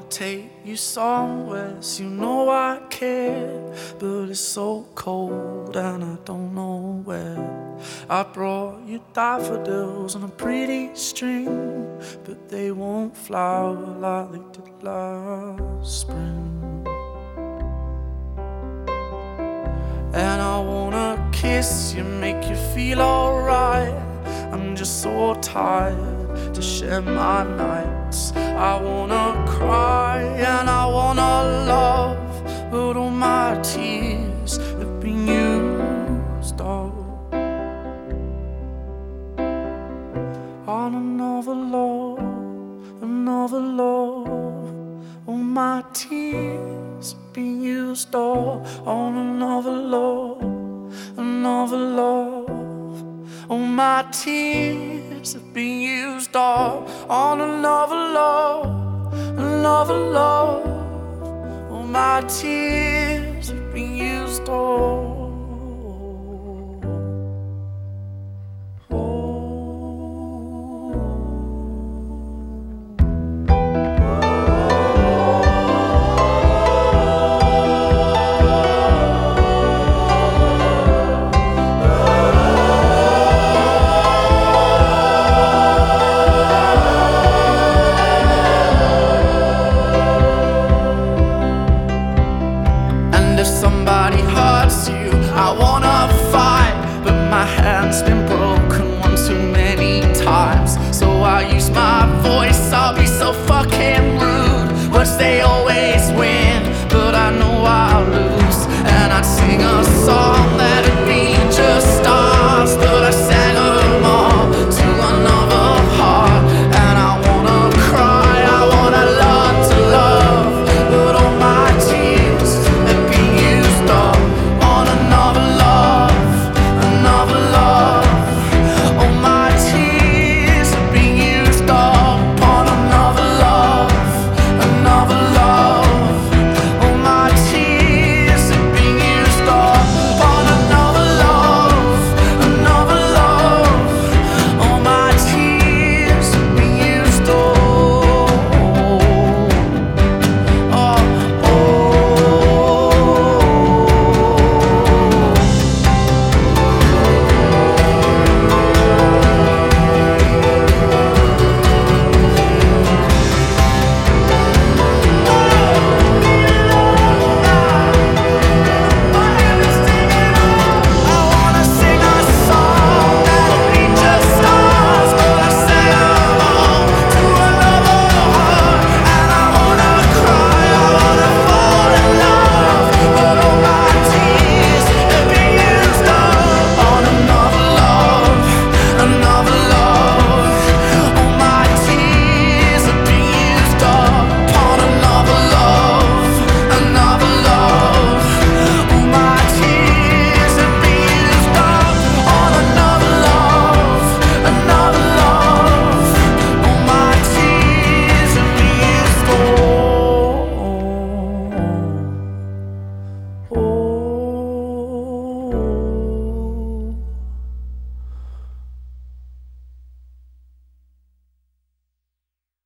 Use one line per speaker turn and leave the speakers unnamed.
take you somewhere, so you know I care. But it's so cold and I don't know where. I brought you daffodils on a pretty string, but they won't flower like they did last spring. And I wanna kiss you, make you feel alright. I'm just so tired to share my nights. I wanna cry and I wanna love, but all my tears have been used up on another love, another love. All my tears have been used up on another love, another love. All my tears have been used up on another love, another love. All my tears have been used up.